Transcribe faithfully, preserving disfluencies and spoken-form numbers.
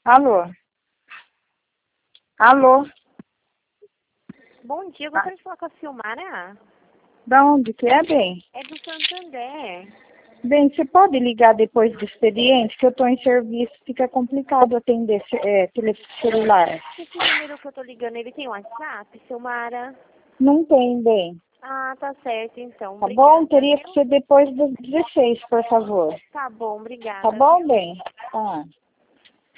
Alô? Alô? Bom dia, eu gostaria de falar com a Silmara. Da onde que é, bem? É do Santander. Bem, você pode ligar depois do expediente, que eu estou em serviço, fica complicado atender é, tele celular. Esse número que eu tô ligando, ele tem WhatsApp, Silmara? Não tem, bem. Ah, tá certo, então. Tá Obrigada, bom? Teria viu? que ser depois das dezesseis, por favor. Tá bom, obrigada. Tá bom, Viu? bem? Tá.